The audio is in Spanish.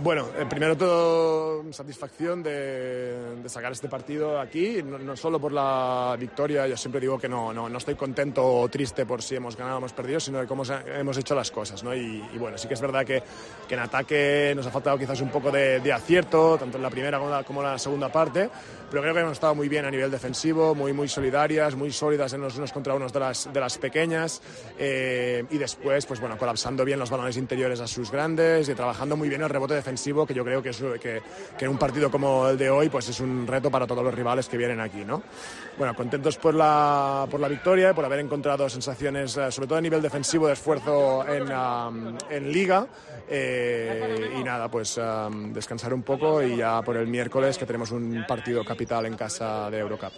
Bueno, primero todo, satisfacción de sacar este partido aquí, no solo por la victoria. Yo siempre digo que no estoy contento o triste por si hemos ganado o hemos perdido, sino de cómo hemos hecho las cosas, ¿no? Y bueno, sí que es verdad que en ataque nos ha faltado quizás un poco de acierto, tanto en la primera como en la segunda parte, pero creo que hemos estado muy bien a nivel defensivo, muy solidarias, muy sólidas en los unos contra unos de las pequeñas, y después, pues bueno, colapsando bien los balones interiores a sus grandes y trabajando muy bien el rebote defensivo, que yo creo que en un partido como el de hoy pues es un reto para todos los rivales que vienen aquí, ¿no? Bueno, contentos por la victoria, por haber encontrado sensaciones, sobre todo a nivel defensivo, de esfuerzo en Liga, y nada, pues descansar un poco y ya por el miércoles, que tenemos un partido capital en casa de Eurocup.